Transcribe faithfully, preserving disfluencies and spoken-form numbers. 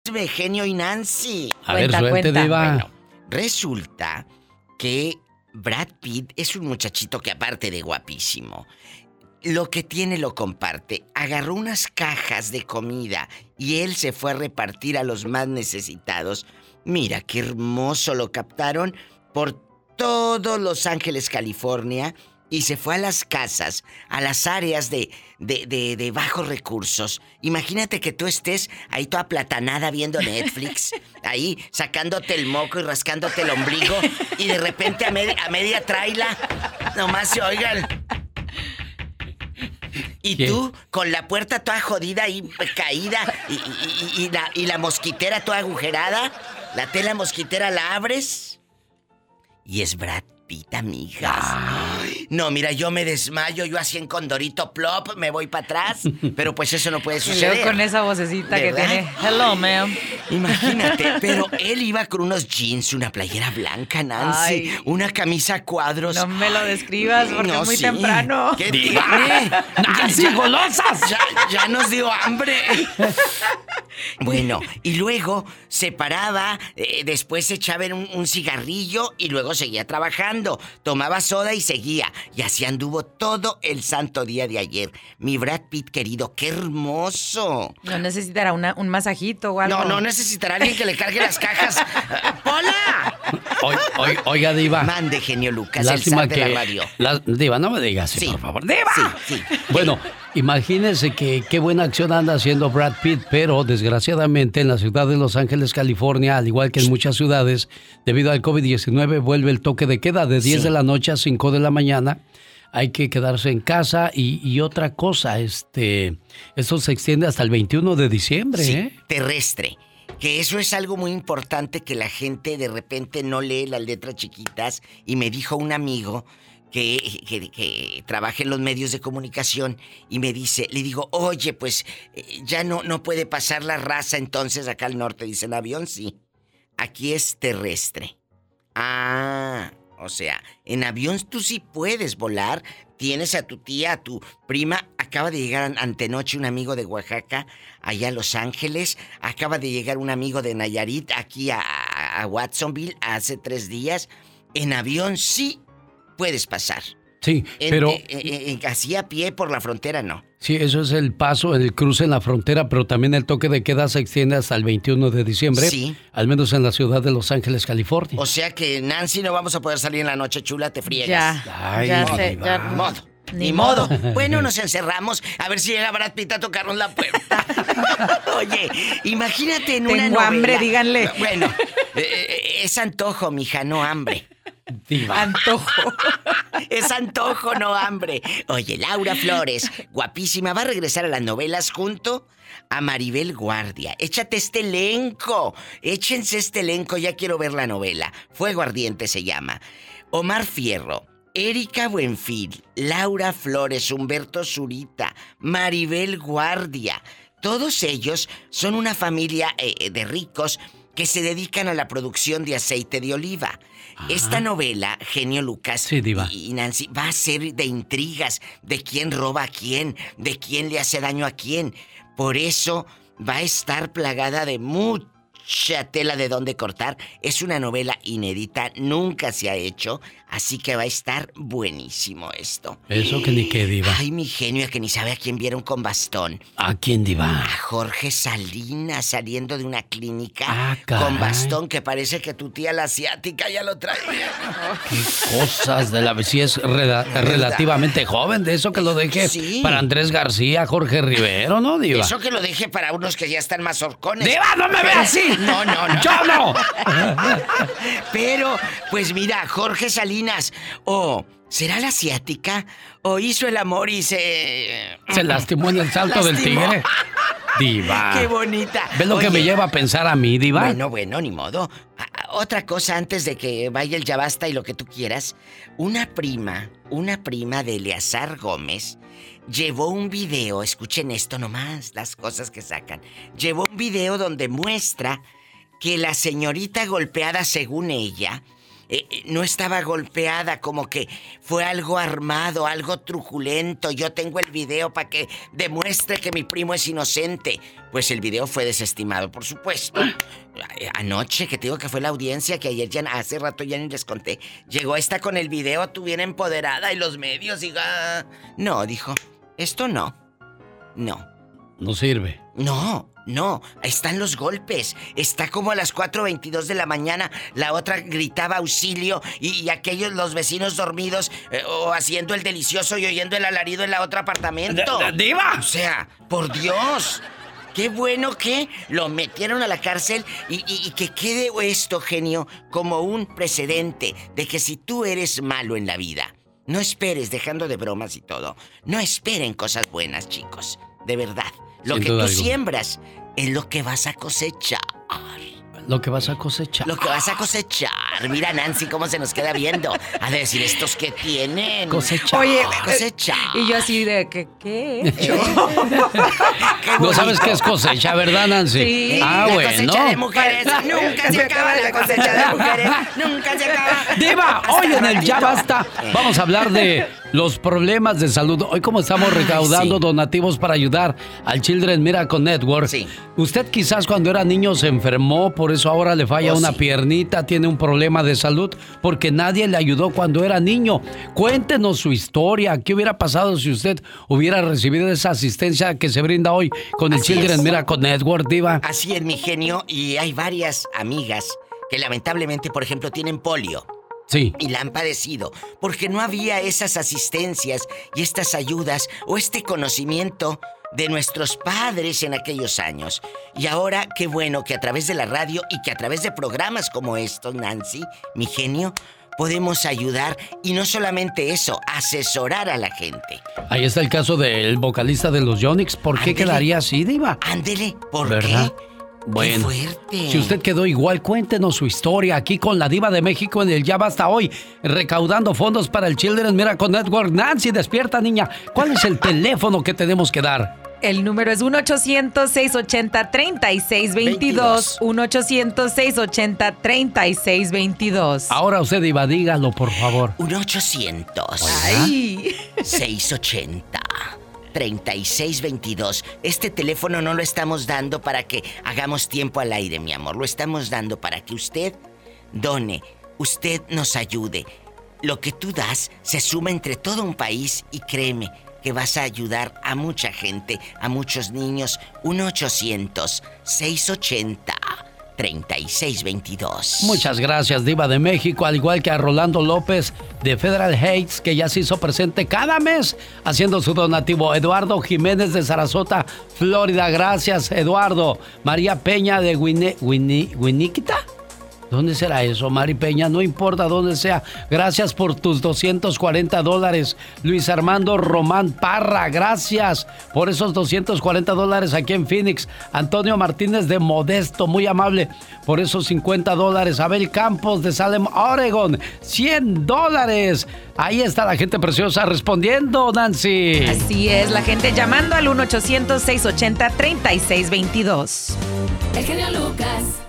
chisme, Genio y Nancy. A Cuenta, ver, suerte, cuenta. Diva. Bueno, resulta que Brad Pitt es un muchachito que aparte de guapísimo, lo que tiene lo comparte. Agarró unas cajas de comida y él se fue a repartir a los más necesitados. Mira, qué hermoso lo captaron por todos Los Ángeles, California, y se fue a las casas, a las áreas de, de, de, de bajos recursos. Imagínate que tú estés ahí toda platanada viendo Netflix, ahí sacándote el moco y rascándote el ombligo, y de repente a, med- a media traila, nomás se oigan. Y ¿Qué? tú, con la puerta toda jodida y caída, y, y- y- y la, y la mosquitera toda agujerada, la tela mosquitera la abres, y es Brad Pitt, amigas. Ay, no, mira, yo me desmayo, yo así en Condorito Plop, me voy para atrás, pero pues eso no puede Y luego suceder. con esa vocecita que ¿Verdad? tiene. Hello, ma'am. Imagínate, pero él iba con unos jeans, una playera blanca, Nancy, Ay. una camisa a cuadros. No me lo describas porque No, es muy sí. temprano. ¿Qué ¡Diva! tiene? ¡Nancy, Ya- golosas! Ya, ya nos dio hambre. Bueno, y luego se paraba, eh, después se echaba en un, un cigarrillo y luego seguía trabajando. Tomaba soda y seguía. Y así anduvo todo el santo día de ayer. Mi Brad Pitt querido, qué hermoso. No necesitará una, un masajito o algo. No, no necesitará alguien que le cargue las cajas. ¡Pola! Oi- oi- Oiga, Diva. Mande, genio Lucas, Lástima el zar que... de la radio. la- Diva, no me digas así, Sí. por favor. ¡Diva! Sí, sí. Bueno, imagínense que qué buena acción anda haciendo Brad Pitt, pero desgraciadamente en la ciudad de Los Ángeles, California, al igual que en muchas ciudades, debido al COVID diecinueve, vuelve el toque de queda de diez Sí. de la noche a cinco de la mañana. Hay que quedarse en casa y, y otra cosa, este, esto se extiende hasta el veintiuno de diciembre, Sí, ¿eh? terrestre. Que eso es algo muy importante que la gente de repente no lee las letras chiquitas. Y me dijo un amigo que, que, que trabaja en los medios de comunicación y me dice, le digo, oye, pues eh, ya no, no puede pasar la raza entonces acá al norte. Dice, en avión sí, aquí es terrestre. Ah, o sea, en avión tú sí puedes volar. Tienes a tu tía, a tu prima. Acaba de llegar antenoche un amigo de Oaxaca, allá a Los Ángeles. Acaba de llegar un amigo de Nayarit, aquí a, a Watsonville, hace tres días. En avión sí puedes pasar. Sí, En, pero... eh, eh, eh, así a pie por la frontera, no. Sí, eso es el paso, el cruce en la frontera, pero también el toque de queda se extiende hasta el veintiuno de diciembre, Sí. al menos en la ciudad de Los Ángeles, California. O sea que, Nancy, no vamos a poder salir en la noche, chula, te friegas. Ya, Ay, ya no, sé, Diva. ya. Ni modo. Ni Ni modo. modo. Bueno, nos encerramos a ver si llega Brad Pitt a tocarnos la puerta. Oye, imagínate en una Tengo novela. hambre, díganle. Bueno, eh, eh, es antojo, mija, no hambre. Diva. Antojo. Es antojo, no hambre. Oye, Laura Flores, guapísima, va a regresar a las novelas junto a Maribel Guardia. Échate este elenco. Échense este elenco, ya quiero ver la novela. Fuego Ardiente se llama. Omar Fierro, Erika Buenfil, Laura Flores, Humberto Zurita, Maribel Guardia. Todos ellos son una familia eh, de ricos que se dedican a la producción de aceite de oliva. Ajá. Esta novela, Genio Lucas Sí, Diva. y, y Nancy, va a ser de intrigas, de quién roba a quién, de quién le hace daño a quién. Por eso va a estar plagada de mucha tela de dónde cortar. Es una novela inédita, nunca se ha hecho, así que va a estar buenísimo esto. Eso que ni qué, Diva. Ay, mi genio, que ni sabe a quién vieron con bastón. ¿A quién, Diva? A Jorge Salinas saliendo de una clínica Ah, caray. con bastón, que parece que tu tía la asiática ya lo trae. Qué cosas de la... Sí, es rela- relativamente joven, de eso que lo deje Sí. para Andrés García, Jorge Rivero, ¿no, Diva? Eso que lo deje para unos que ya están más horcones. ¡Diva, no me ve así! No, no, no. ¡Yo no! Pero, pues mira, Jorge Salinas, o ¿será la asiática? ¿O hizo el amor y se... Se lastimó en el salto del Lastimó. tigre. Diva. ¡Qué bonita! ¿Ves lo que Oye, me lleva a pensar a mí, Diva? Bueno, bueno, ni modo. A- a- Otra cosa antes de que vaya el ya basta y lo que tú quieras. Una prima, una prima de Eleazar Gómez, llevó un video, escuchen esto nomás, las cosas que sacan. Llevó un video donde muestra que la señorita golpeada, según ella, eh, eh, no estaba golpeada, como que fue algo armado, algo truculento. Yo tengo el video para que demuestre que mi primo es inocente. Pues el video fue desestimado, por supuesto. Anoche, que te digo que fue la audiencia, que ayer ya, hace rato ya ni les conté, llegó esta con el video, tú bien empoderada, y los medios, y... ah, no, dijo, esto no, no. No sirve. No, no, ahí están los golpes. Está como a las cuatro veintidós de la mañana, la otra gritaba auxilio, y, y aquellos, los vecinos dormidos, eh, o haciendo el delicioso y oyendo el alarido en la otra apartamento. ¡Diva! O sea, por Dios... Qué bueno que lo metieron a la cárcel y, y, y que quede esto, genio, como un precedente de que si tú eres malo en la vida, no esperes, dejando de bromas y todo, no esperen cosas buenas, chicos. De verdad, lo Sin que tú duda alguna. siembras es lo que vas a cosechar. Lo que vas a cosechar. Lo que vas a cosechar. Mira, Nancy, cómo se nos queda viendo. A decir, ¿estos qué tienen? Cosechar. Oye, Cosechar. Y yo así de, ¿qué? ¿Qué? Qué No sabes bonito. qué es cosecha, ¿verdad, Nancy? Sí. Ah, La bueno. cosecha de mujeres nunca se acaba, la cosecha de mujeres nunca se acaba. Diva, Hasta hoy en el ratito. Ya Basta vamos a hablar de los problemas de salud. Hoy como estamos Ay, recaudando sí. donativos para ayudar al Children Miracle Network. Sí. Usted quizás cuando era niño se enfermó, por eso ahora le falla Oh, una sí. piernita, tiene un problema de salud, porque nadie le ayudó cuando era niño. Cuéntenos su historia. ¿Qué hubiera pasado si usted hubiera recibido esa asistencia que se brinda hoy con el Así Children es. Miracle Network, Diva? Así es, mi genio, y hay varias amigas que lamentablemente, por ejemplo, tienen polio. Sí. Y la han padecido, porque no había esas asistencias y estas ayudas o este conocimiento de nuestros padres en aquellos años. Y ahora, qué bueno que a través de la radio y que a través de programas como estos, Nancy, mi genio, podemos ayudar y no solamente eso, asesorar a la gente. Ahí está el caso del vocalista de los Yonix. ¿Por qué Ándele. quedaría así, Diva? Ándele, ¿por ¿Verdad? qué? Bueno, ¡Qué fuerte! si usted quedó igual, cuéntenos su historia aquí con la Diva de México en el Ya Basta hoy, recaudando fondos para el Children's Miracle Network. Nancy, despierta, niña. ¿Cuál es el teléfono que tenemos que dar? El número es uno ochocientos, seiscientos ochenta, treinta y seis veintidós. uno ochocientos, seiscientos ochenta, treinta y seis veintidós. Ahora usted, Diva, dígalo, por favor. un ochocientos Ay. seiscientos ochenta treinta y seis veintidós. Este teléfono no lo estamos dando para que hagamos tiempo al aire, mi amor. Lo estamos dando para que usted done, usted nos ayude. Lo que tú das se suma entre todo un país y créeme que vas a ayudar a mucha gente, a muchos niños. uno ochocientos, seiscientos ochenta, treinta y seis veintidós. Muchas gracias, Diva de México, al igual que a Rolando López de Federal Heights, que ya se hizo presente cada mes haciendo su donativo. Eduardo Jiménez de Sarasota, Florida, gracias, Eduardo. María Peña de Wini, Wini, Winiquita. ¿Dónde será eso, Mari Peña? No importa dónde sea. Gracias por tus doscientos cuarenta dólares. Luis Armando Román Parra, gracias por esos doscientos cuarenta dólares aquí en Phoenix. Antonio Martínez de Modesto, muy amable, por esos cincuenta dólares. Abel Campos de Salem, Oregon, cien dólares. Ahí está la gente preciosa respondiendo, Nancy. Así es, la gente llamando al uno ochocientos, seiscientos ochenta, treinta y seis veintidós. El genio Lucas.